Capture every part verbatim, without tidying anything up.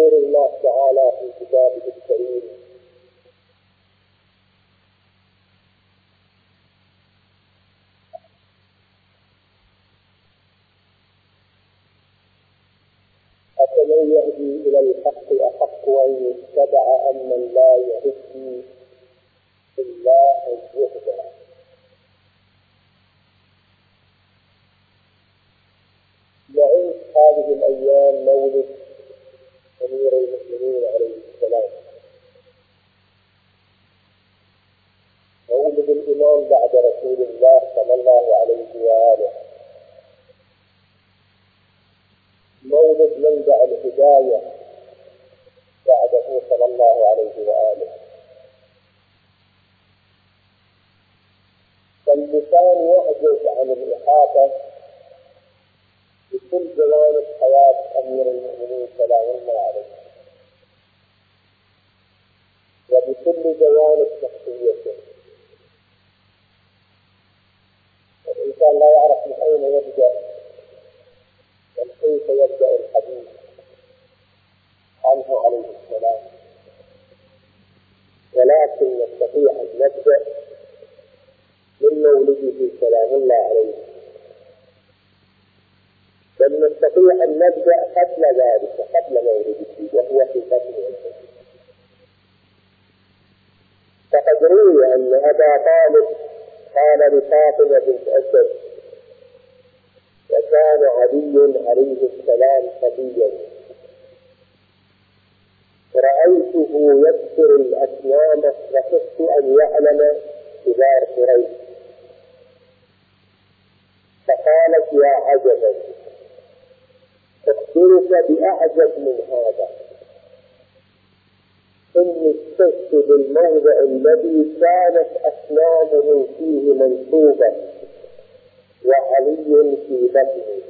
يقول الله تعالى في كتابه الكريم: أفمن يهدي إلى الحق أحق أن يتبع أمن لا يهدي إلا أن يهدى. نعيش هذه الأيام مولد أمير المؤمنين عليه السلام، مولد الإمام بعد رسول الله صلى الله عليه وآله، مولد منبع الهداية بعده صلى الله عليه وآله. فاللسان يعجز عن الإحاطة بكل جوانب حياة أمير المؤمنين سلام الله عليه، وبكل جوانب شخصيته. الإنسان لا يعرف من أين يبدأ وكيف يبدأ الحديث عنه عليه السلام، ولكن نستطيع أن نبدأ من مولده سلام الله عليه، بل نستطيع أن نبدأ قبل ذلك، قبل مولده وهو في بطن أمه. فقد روي أن أبا طالب قال لفاطمة بنت أسد: وكان علي عليه السلام صبيا رأيته يكسر الأسنان وخفت أن يعلم كبار قريش، فقالت: يا عجبا، أخبرك بأعجب من هذا، إني اكتشفت بالموضع الذي كانت أسنانه فيه منصوبة وعلي في بطنه،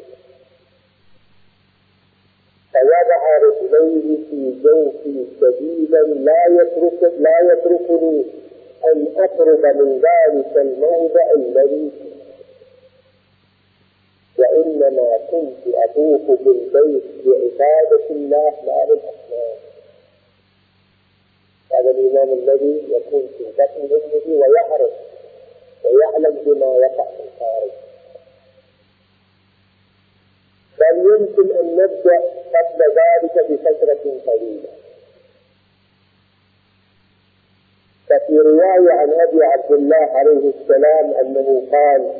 فوضع رجليه في جوفي شديدا لا يترك لا يتركني أن أقرب من ذلك الموضع الذي فيه، وإنما كنت أطوف بالبيت بعبادة الله لا بالأصنام. هذا الإمام الذي يكون في بطن أمه ويعرف ويعلم بما يقع في الخارج. بل يمكن أن نبدأ قبل ذلك بفترة طويلة. ففي رواية عن أبي عبد الله عليه السلام أنه قال: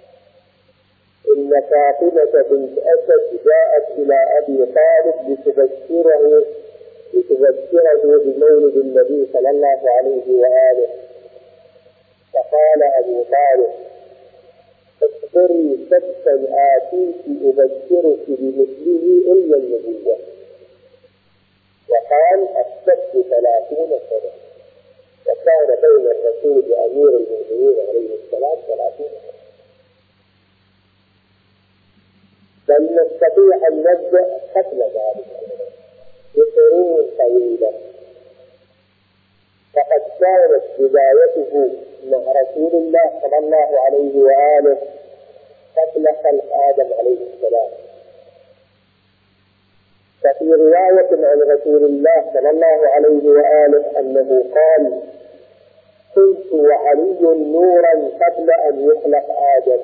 إن فاطمة بنت أسد جاءت إلى أبي طالب لتبشره لتبشره بمولد النبي صلى الله عليه وآله، فقال أبو طالب: اصبري سبتا آتيك أبشرك بمثله إلا النبوة. وقال: السبت ثلاثون سنة، وكان بين الرسول وأمير المؤمنين عليه السلام ثلاثون سنة. بل نستطيع أن نبدأ قبل ذلك بقرون طويلة، فقد كانت بدايته مع رسول الله صلى الله عليه وآله قبل خلق آدم عليه السلام. ففي رواية عن رسول الله صلى الله عليه وآله أنه قال: كنت وعلي نورا قبل أن يخلق آدم،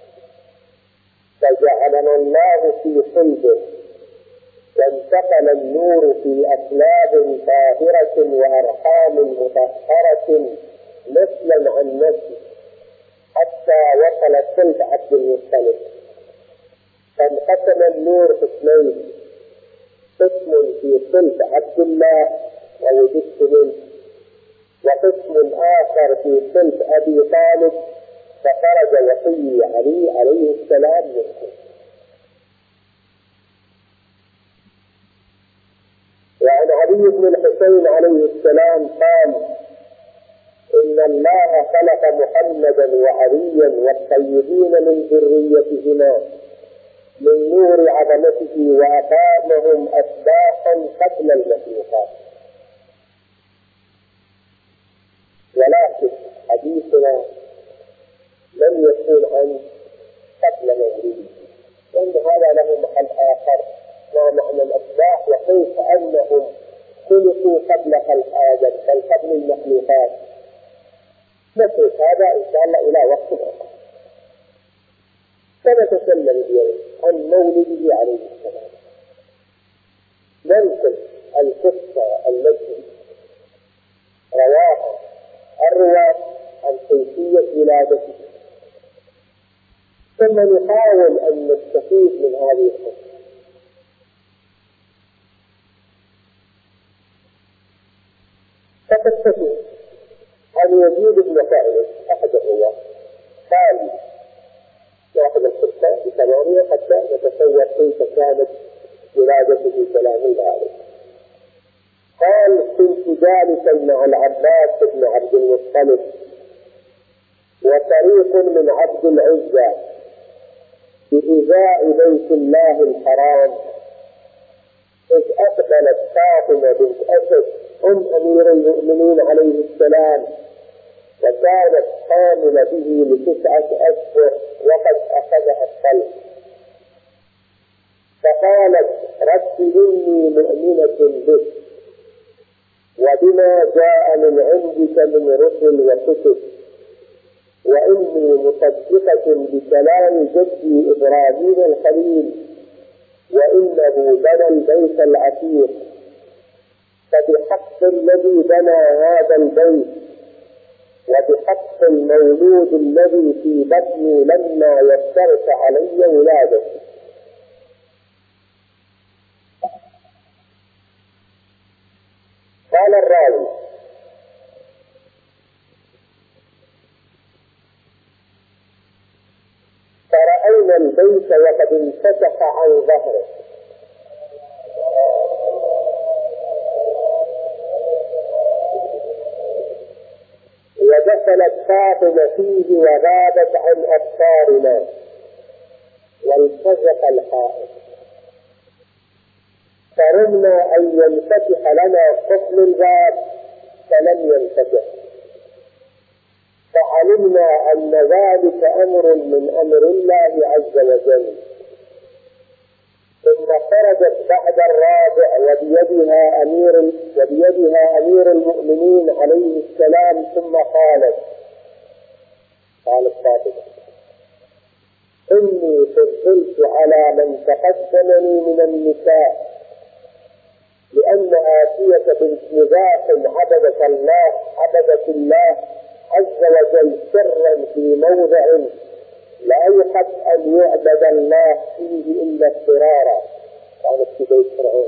فجعلنا الله في صلبه، وانتقل النور في أسلاب طاهرة وأرحام مطهرة نسلا عن نسل، حتى وصل صلب عبد المطلب. فانقسم النور قسمين: قسم في صلب عبد الله ووجدت منه، وقسم آخر في صلب أبي طالب فخرج وحي علي عليه السلام منه. وعن علي بن الحسين عليه السلام قال: إن الله خلق محمدا وعليا والطيبين من ذريتهما من نور عظمته وأقامهم أسباقا قبل المخلوقات. ولكن حديثنا لم يكون عن قبل مولده، لأن هذا له محل آخر ما معنى الأسباق وكيف أنهم خلقوا قبل خلق آدم بل قبل المخلوقات. نترك هذا إن شاء الله إلى وقت آخر. سنتكلم اليوم عن مولده عليه السلام. ننقل القصة التي رواها الرواة عن كيفية ولادته، ثم نحاول أن نستفيد من هذه القصة. فقصته عن يزيد بن خالد أحد الرواة قال: نأخذ القصة بثمانية حتى نتصور كيف كانت ولادته سلام الله عليه. قال: كنت جالسا مع العباس بن عبد المطلب وفريق من عبد العزى بإزاء بيت الله الحرام، إذ أقبلت فاطمة بنت أسد أم أمير المؤمنين عليه السلام، وكانت حامل به لتسعة أشهر وقد أخذها الطلق، فقالت: رب إني مؤمنة بك وبما جاء من عندك من رسل وكتب، وإني مصدقة بكلام جدي إبراهيم الخليل، وإنه بنى البيت العتيق، فبحق الذي بنى هذا البيت وبحق المولود الذي في بطني لما يسرت علي ولادتي. قال الراوي: فرأينا البيت وقد انفتح عن ظهره، ودخلت فاطمة فيه وغابت عن أبصارنا، والتزق الحائط، فرمنا أن ينفتح لنا قفل الباب فلم ينفتح، فعلمنا أن ذلك أمر من أمر الله عز وجل. ثم خرجت بعد الرابع وبيدها أمير وبيدها أمير المؤمنين عليه السلام، ثم قالت قالت فاطمة: إني فضلت على من تقدمني من النساء، لأن آسية بنت مزاح عبدت الله عبدت الله عز وجل سرا في موضع لا يحب أن يعبد الله فيه إلا اضطرارا، كانت في بيت فرعون.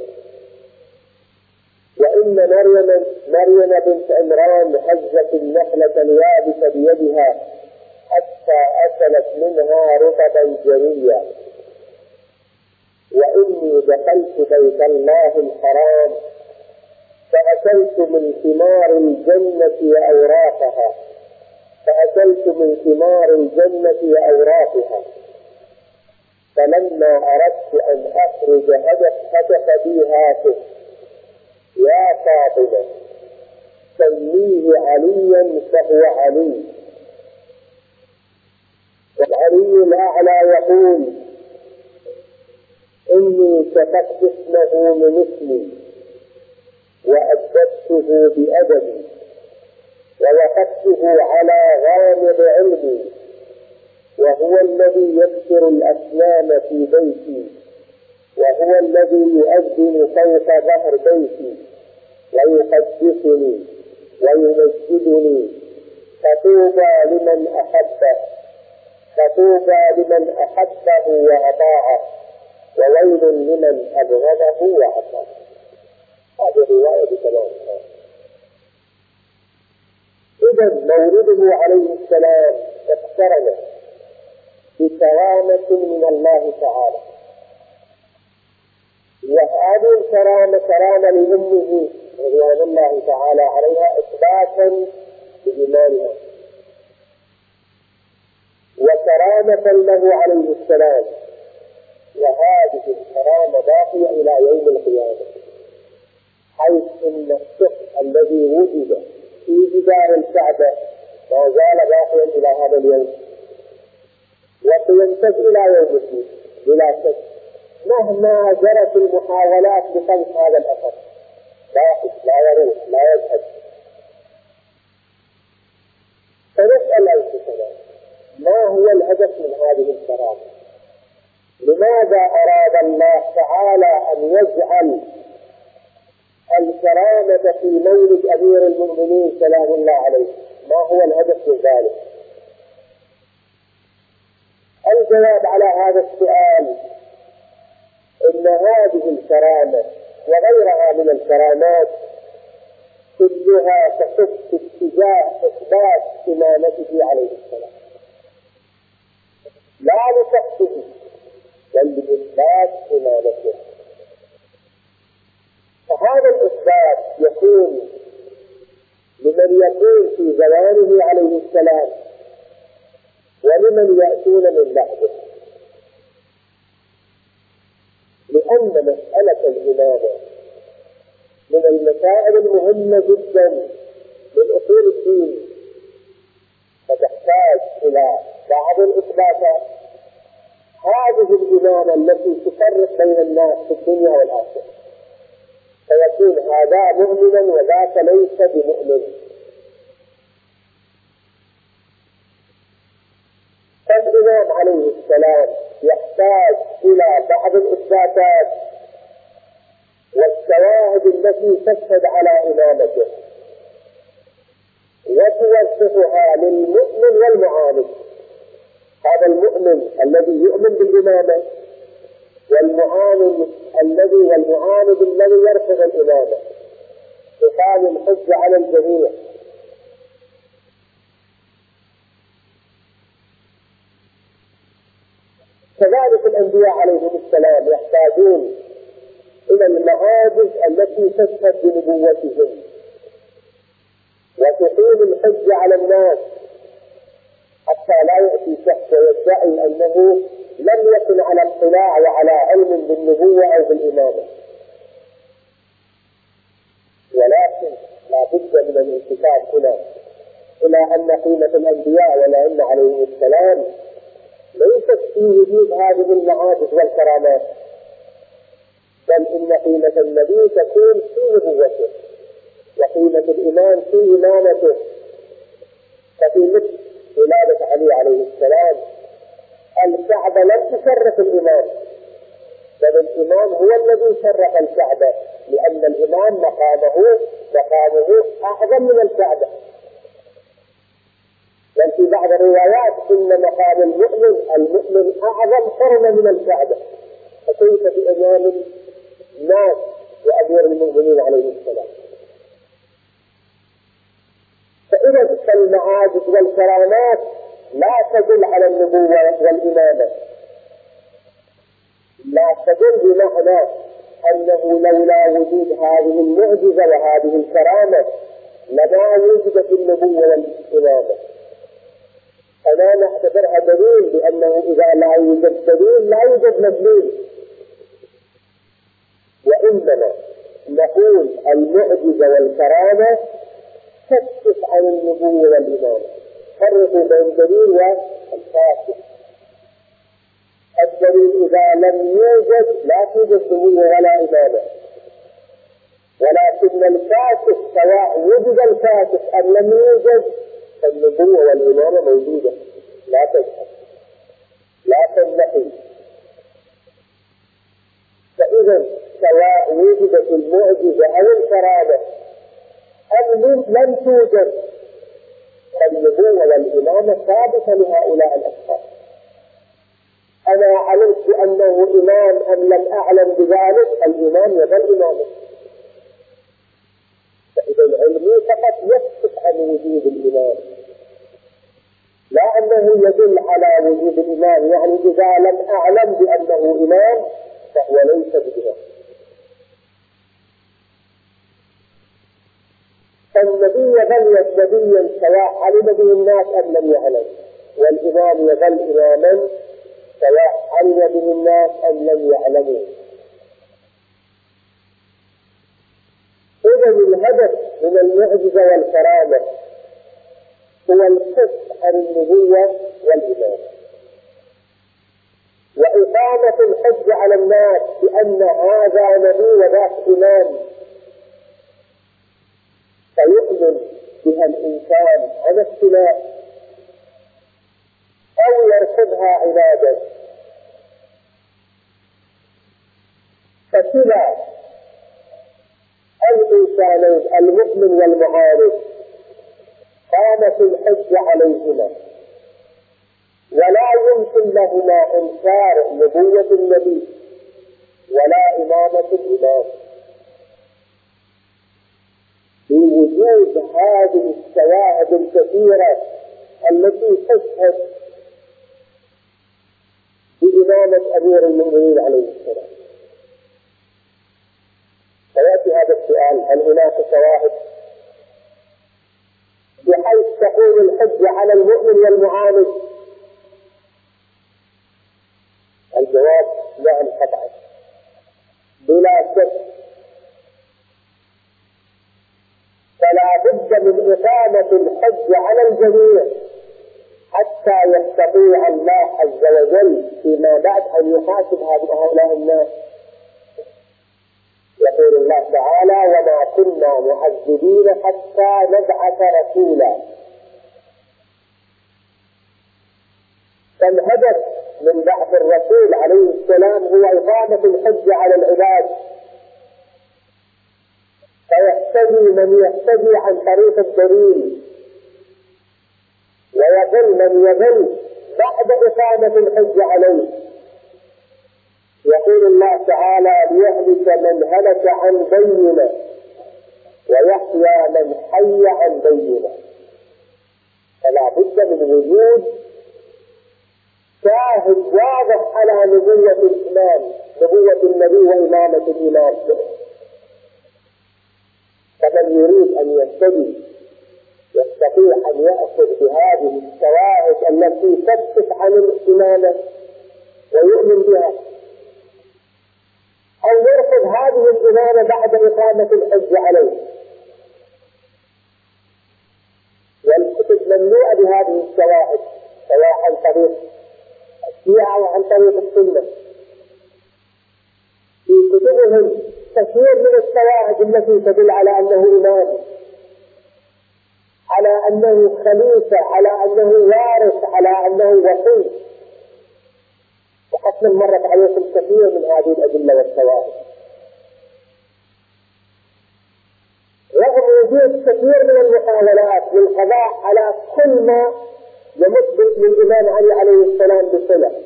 وإن مريم مريم بنت عمران هزت النخلة اليابسة بيدها حتى أكلت منها رطبا جريا. وإني دخلت بيت الله الحرام فأكلت من ثمار الجنة وأوراقها فأكلت من ثمار الجنة وأوراقها، فلما أردت أن أخرج هدف بي هاتف: يا فاطمة سميه عليا فهو علي. والعلي الأعلى يقول: إني شققت اسمه من اسمي وأدبته بأدبي ووقفته على غامض علمي، وهو الذي يكسر الأسنان في بيتي، وهو الذي يؤذن فوق ظهر بيتي ويقدسني ويمجدني. فطوبى لمن أحبه فطوبى لمن أحبه وأطاعه، وويل لمن أبغضه وعصاه. هذه رواية بكلامها. إذا مولده عليه السلام اقترن بكرامة من الله تعالى، وهذه الكرامة كرامة لأمه رضوان الله تعالى عليها إثباتا بإيمانها، وكرامة له عليه السلام، وهذه الكرامة باقية إلى يوم القيامة، حيث إن السقف الذي وجد في جدار الكعبة ما زال باقيا إلى هذا اليوم، وسيمتد إلى يوم الدين بلا شك، مهما جرت المحاولات بخلق هذا الأثر لا لا يروح لا يذهب. فنسأل أنفسنا ما هو الهدف من هذه الكرامة؟ لماذا أراد الله تعالى أن يجعل الكرامة في مولد أمير المؤمنين سلام الله عليه؟ ما هو الهدف من ذلك؟ الجواب على هذا السؤال إن هذه الكرامة وغيرها من الكرامات كلها تصب في اتجاه إثبات إمامته عليه السلام، لا لشخصه بل لإثبات إمامته. فهذا الإثبات يكون لمن يكون في زمانه عليه السلام ولمن يأتون من بعده، لأن مسألة الإمامة من المسائل المهمة جدا من أصول الدين، فتحتاج إلى بعض الإثباتات. هذه الإمامة التي تفرق بين الناس في الدنيا والآخرة، فيكون هذا مؤمنا وذاك ليس بمؤمن. فالإمام عليه السلام يحتاج إلى بعض الإثباتات والشواهد التي تشهد على إمامته وتوضحها للمؤمن والمعاند. هذا المؤمن الذي يؤمن بالإمامة والمعاند الذي والمعاند الذي يرفض الإمامة، تقام الحجة على الجميع. كذلك الأنبياء عليهم السلام يحتاجون إلى المعاجز التي تشهد بنبوتهم وتقيم الحجة على الناس، حتى لا يأتي شخص ويدعي أنه لم يكن على اطلاع وعلى علم بالنبوة أو بالإمامة. ولكن لا بد من الالتفات هنا إلى أن قيمة الأنبياء والأئمة عليهم السلام ليست في وجود هذه المعاجز والكرامات، بل إن قيمة النبي تكون في نبوته وقيمة الإمام في إمامته. ففي مثل ولادة علي عليه السلام الكعبة لم تشرف الإمام، بل الإمام هو الذي شرف الكعبة، لأن الإمام مقامه مقامه أعظم من الكعبة. بل في بعض الروايات إن مقام المؤمن المؤمن أعظم حرمة من الكعبة، فكيف بإمام الناس وأمير المؤمنين عليه السلام؟ فإذا المعاجز والكرامات لا تدل على النبوة والإمامة، لا تدل بمعنى أنه لولا وجود هذه المعجزة وهذه الكرامة لما وجدت النبوة والإمامة. فلا نعتبرها دليل، لأنه إذا لا يوجد دليل لا يوجد مدلول، وإنما نقول المعجزة والكرامة تكشف عن النبوة والإمامة. فرقوا بين الدليل والكاشف. الدليل إذا لم يوجد لا توجد نبوة ولا إمامة، ولكن الكاشف سواء وجد الكاشف أم لم يوجد فالنبوة والإمامة موجودة، لا تذهب لا تنتهي. فإذا سواء وجدت المعجزة أو الكرامة أم لم توجد فالنبوة والإمامة ثابتة لهؤلاء الأشخاص. أنا علمت أنه إمام أم لم أعلم بذلك، الإمام يظل إمامه. فإذا العلم فقط يكشف عن وجود الإمام، لا أنه يدل على وجود الإمام. يعني إذا لم أعلم بأنه إمام فهو ليس بإمام. فالنبي يظل نبيا سواء علم به الناس أم لم يعلم، والإمام يظل إماما سواء علم به الناس أم لم يعلموا. إذا الهدف من المعجزة والكرامة هو الكشف عن النبوة والإمامة، وإقامة الحج على الناس بأن هذا نبي وذاك إمام فيؤمن بها الإنسان على السلاح أو يرفضها عبادا. فكلا الإنسانين المؤمن والمعارض قامت الحج عليهما، ولا يمكن لهما إنكار نبوة النبي ولا إمامة الإمام بوجود هذه الشواهد الكثيرة التي تشهد بإمامة أمير المؤمنين عليه السلام. فيأتي هذا السؤال: هل هناك شواهد بحيث تقول الحج على المؤمن والمعاند؟ الجواب نعم قطعا بلا شك. فلا بد من إقامة الحج على الجميع حتى يستطيع الله عز وجل فيما بعد أن يحاسب هؤلاء الناس. يقول الله تعالى: وما كنا معذبين حتى نبعث رسولا. فالهدف من بعث الرسول عليه السلام هو إقامة الحج على العباد، فيهتدي من يهتدي عن طريق الدليل، ويظل من يظل بعد إقامة الحج عليه. يقول الله تعالى: ليهلك من هلك عن بينة ويحيى من حي عن بينة. فلا بد من وجود شاهد واضح على نبوة الإمام، نبوة النبي وإمامة الإمام. فمن يريد أن يهتدي يستطيع أن يأخذ بهذه الشواهد التي تكشف عن الإمامة ويؤمن بها، أو يرفض هذه الإمامة بعد إقامة الحج عليه. والكتب مملوءة بهذه الشواهد، سواء عن طريق الشيعة وعن طريق السنة. في كتبهم كثير من الشواهد التي تدل على أنه إمام، على أنه خليفة، على أنه وارث، على أنه وصي. وقد مرت عليكم كثير من هذه الأدلة والشواهد. رغم وجود كثير من المحاولات للقضاء على كل ما يمد للإمام علي عليه السلام بصلة،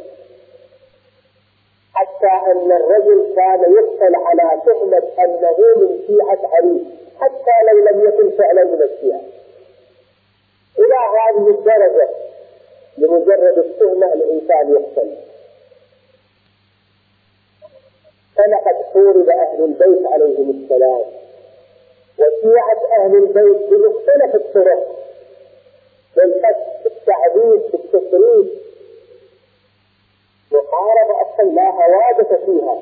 حتى أن الرجل كان يقتل على تهمة أنه من شيعة علي حتى لو لم يكن فعلا من الشيعة. إلى هذه الدرجة لمجرد التهمة الإنسان يقتل. فلقد حورب أهل البيت عليهم السلام، وشيعة أهل البيت بمختلف الطرق، بالقتل، بالتعذيب، بالتشريد، محاربة أصلا لا هوادة فيها.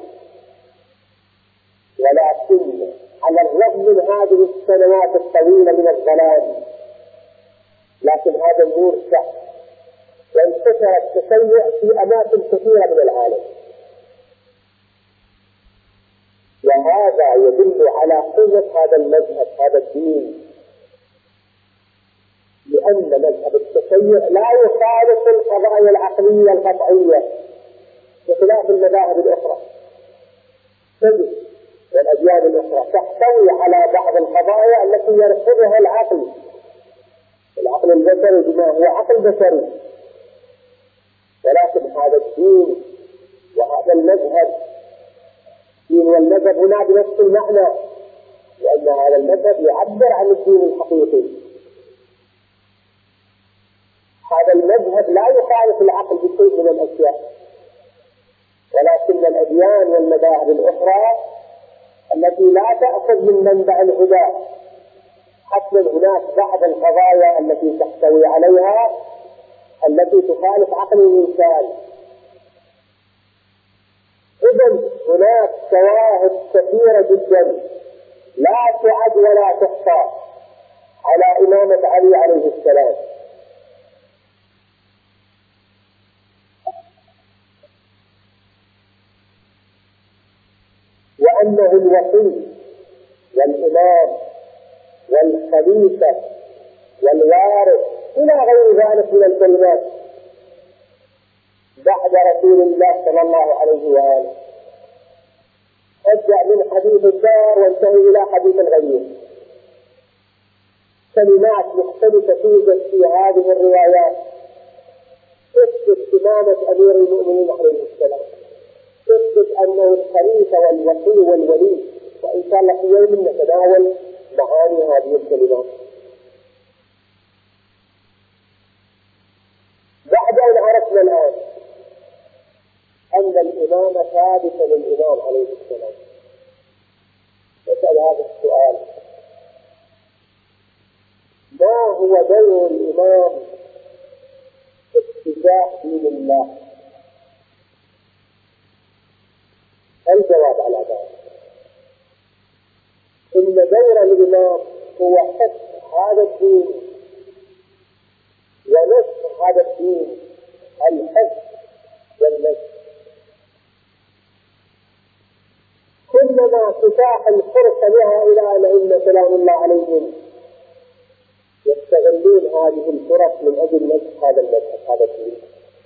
ولكن على الرغم من هذه السنوات الطويلة من الظلام، لكن هذا النور شع وانتشر التشيع في أماكن كثيرة من العالم. وهذا يدل على قوة هذا المذهب، هذا الدين، لأن مذهب التشيع لا يخالف القضايا العقلية القطعية بخلاف المذاهب الأخرى. تجد والأديان الأخرى تحتوي على بعض القضايا التي يرفضها العقل، العقل البشري بما هو عقل بشري. ولكن هذا الدين وهذا المذهب، الدين والمذهب هنا بنفس المعنى، لأن هذا المذهب يعبر عن الدين الحقيقي. هذا المذهب لا يخالف العقل بشيء من الأشياء، ولكن الأديان والمذاهب الأخرى التي لا تأخذ من منبع الهدى، حتى هناك بعض القضايا التي تحتوي عليها التي تخالف عقل الإنسان. إذن هناك شواهد كثيرة جدا لا تعد ولا تحصى على إمامة علي عليه السلام. أنه الوصي والإمام والخليفة والوارث إلى غير ذلك من الكلمات بعد رسول الله صلى الله عليه وآله. أبدأ من حديث الدار وانتهي إلى حديث الغيب. كلمات مختلفة توجد في هذه الروايات تثبت إمامة أمير المؤمنين عليه السلام، تثبت أنه الخليفة والوصي والولي، وإن شاء الله في يوم نتناول معاني هذه الكلمات. بعد أن عرفنا الآن أن الإمام ثابت للإمام عليه السلام، نسأل هذا السؤال: ما هو دور الإمام اتجاه دين الله؟ الجواب على ذلك إن دور الإمام هو حفظ هذا الدين ونشر هذا الدين، الحفظ والنشر. كلما تتاح الفرصة لهؤلاء الأئمة سلام الله عليهم يستغلون هذه الفرص من أجل نشر هذا المذهب هذا الدين.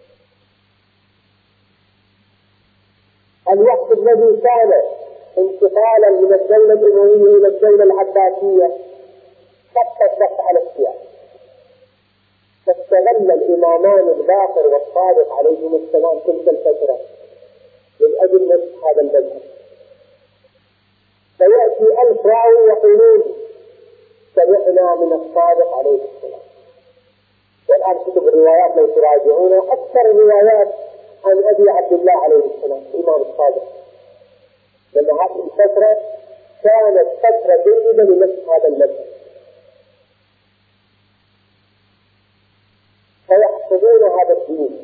الوقت الذي كان انتقالا من الدولة الأموية إلى الدولة العباسية خط الضغط على الشيعة، فاستغل الإمامان الباقر والصادق عليهم السلام تلك الفترة من أجل نشر هذا المذهب. فيأتي ألف راوي يقولون سمعنا من الصادق عليه السلام، والآن كتب الروايات لو تراجعونها أكثر الروايات عن أبي عبد الله عليه السلام الإمام الصادق، لأن هذه الفترة كانت فترة جيدة لنشر هذا المذهب، فيحفظون هذا الدين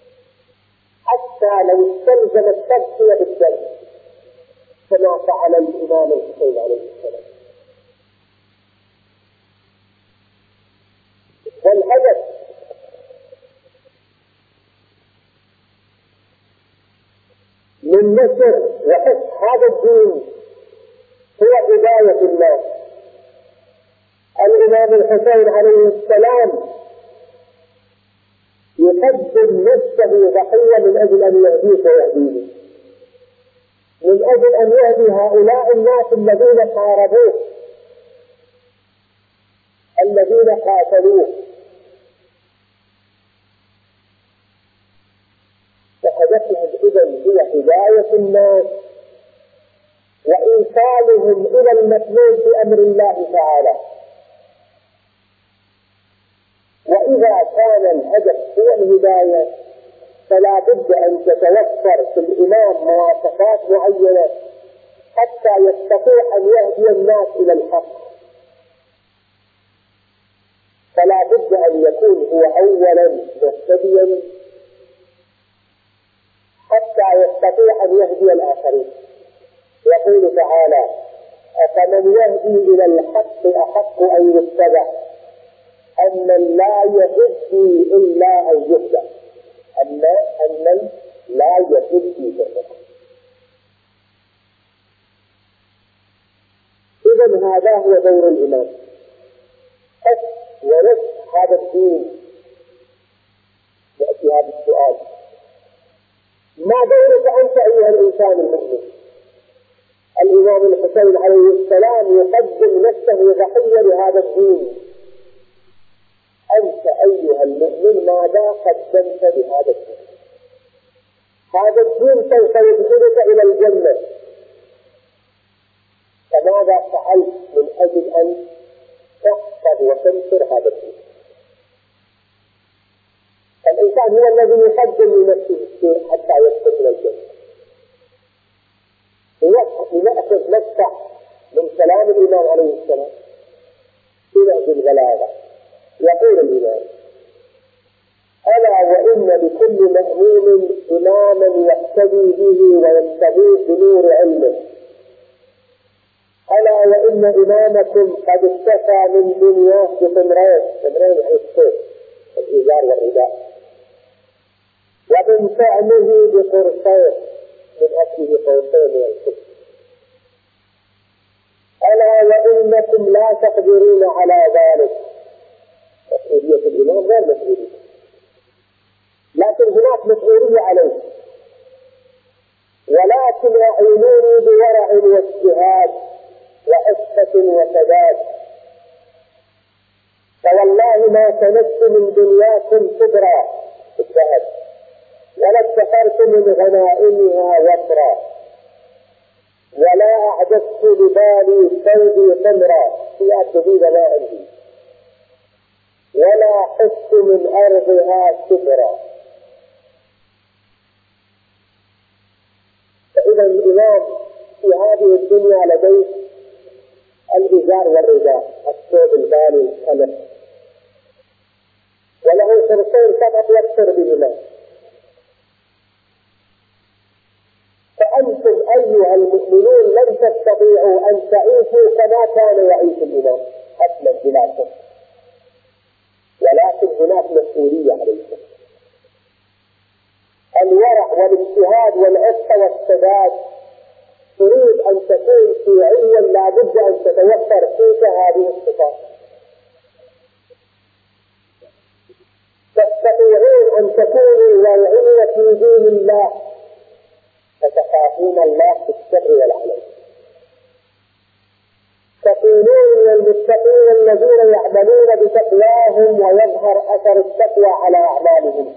حتى لو استلزم التغطية بالدم كما فعل الإمام الحسين عليه السلام. والهدف من نشر وحفظ هذا الدين هو هداية الناس. الإمام الحسين عليه السلام يقدم نفسه ضحية من أجل أن يهديه ويهديه، من أجل أن يهدي هؤلاء الناس الذين حاربوه الذين قاتلوه. فهدفهم إذن هي هداية الناس وإيصالهم إلى المطلوب بأمر الله تعالى. وإذا كان الهدف هو الهداية فلا بد أن تتوفر في الإمام مواصفات معينة حتى يستطيع أن يهدي الناس إلى الحق. فلا بد أن يكون هو أولا مهتديا حتى يستطيع أن يهدي الآخرين. يقول تعالى: أفمن يهدي إلى الحق أحق أن يتبع أم من لا يهدي إلا أن يهدى، أما أمن لا يهدي بالحق. إذن هذا هو دور الإمام، حفظ ونشر هذا الدين. يأتي هذا السؤال: ما دورك أنت أيها الإنسان المؤمن؟ الإمام الحسين عليه السلام يقدم نفسه ضحية لهذا الدين. أنت أيها المؤمن ماذا قدمت لهذا الدين؟ هذا الدين سوف يدخلك إلى الجنة، فماذا فعلت من أجل أن تحفظ وتنشر هذا الدين؟ الإنسان هو الذي يقدم لنفسه الشيء حتى يدخل إلى الجنة. لنأخذ مفتاح من كلام الإمام عليه السلام في نهج البلاغة. يقول الإمام: ألا وإن لكل مأمون إماما يقتدي به ويستغيث بنور علمه. ألا وإن إمامكم قد اكتفى من دنياه بتمرين تمرين الصوت الإزار والرداء، ومن فعله بقرصين من أكله قرصين من الكتب. وأنتم لا تقدرون على ذلك. مسؤولية الإمام غير مسؤولية، لكن هناك مسؤولية عليه. ولكن أعينوني بورع واجتهاد وعفة وسداد، فوالله ما كنت من دنياكم كبرى الذهب ولا ادخرت من غنائمها وفرا، ولا أعددت لبالي ثوبي خمرا في أبديد لا عندي، ولا حفت من أرضها كبرا. فإذا الإمام في هذه الدنيا لديه الإزار والرداء، الثوب البالي الخلف، وله شرطين فقط يكثر بهما. فأنتم أيها المؤمنون لن تستطيعوا أن تعيشوا كما كان يعيش الإمام أصلا بلا شك، ولكن هناك مسؤولية عليكم. الورع والاجتهاد والعفة والسداد تريد أن تكون شيعيا لا بد أن تتوفر فيك هذه الصفات. تستطيعون أن تكونوا واعين في دين الله فتخافون الله في السر والعلن، تكونون من المتقين الذين يعملون بتقواهم ويظهر أثر التقوى على أعمالهم،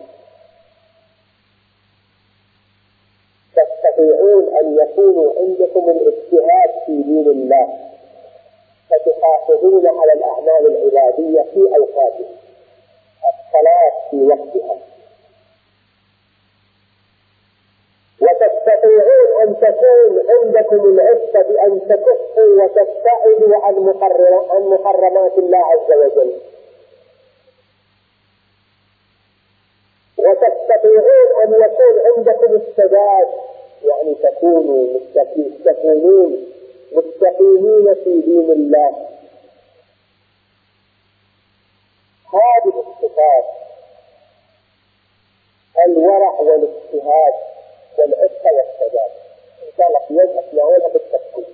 تستطيعون أن يكونوا عندكم الاجتهاد في دين الله فتحافظون على الأعمال العبادية في أوقاتها، الصلاة في وقتها، وتستطيعون أن تكون عندكم العفة بأن تكفوا وتبتعدوا عن محرمات الله عز وجل، وتستطيعون أن يكون عندكم السداد، يعني تكونوا مستقيمين مستقيمين في دين الله. هذه الصفات الورع والاجتهاد والعفة والسداد إن شاء الله في يوم أسمعونها بالتفصيل.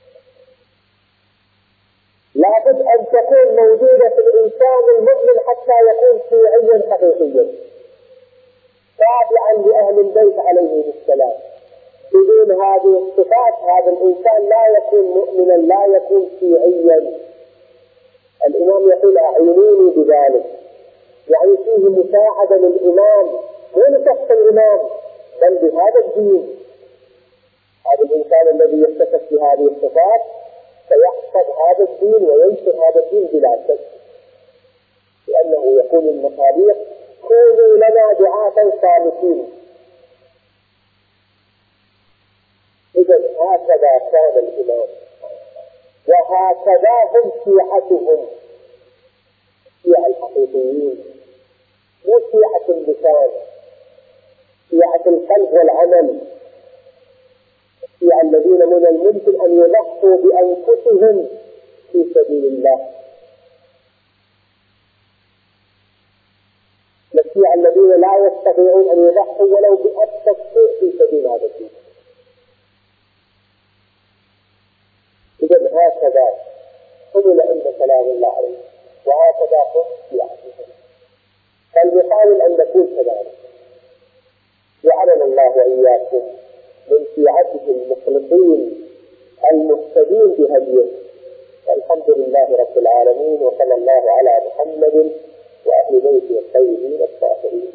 لابد أن تكون موجودة في الإنسان المؤمن حتى يكون شيعيا حقيقيا تابعا لأهل البيت عليهم السلام. بدون هذه الصفات هذا الإنسان لا يكون مؤمنا، لا يكون شيعيا. الإمام يقول أعينوني بذلك، يعني فيه مساعدة للإمام مو لشخص الإمام بل بهذا الدين. هذا الإنسان الذي يتصف بهذه الصفات سيحفظ هذا الدين وينشر هذا الدين بلا شك، لأنه يقول المصالح كونوا لنا دعاة صالحين. إذا هكذا كان الإمام وهكذا هم شيعتهم، شيعة الحقيقيين مو شيعة اللسان، شيعة القلب والعمل، شيعة الذين من الممكن أن يضحوا بأنفسهم في سبيل الله، الشيعة الذين لا يستطيعون أن يضحوا ولو بأبسط شيء في سبيل هذا الدين. إذا هكذا حمل عند كلام الله عليه وهكذا هم شيعتهم، فلنحاول أن نكون كذلك. جعلنا الله وإياكم من شيعته المخلصين المهتدين بهديه. والحمد لله رب العالمين، وصلى الله على محمد وأهل بيته الطيبين الطاهرين.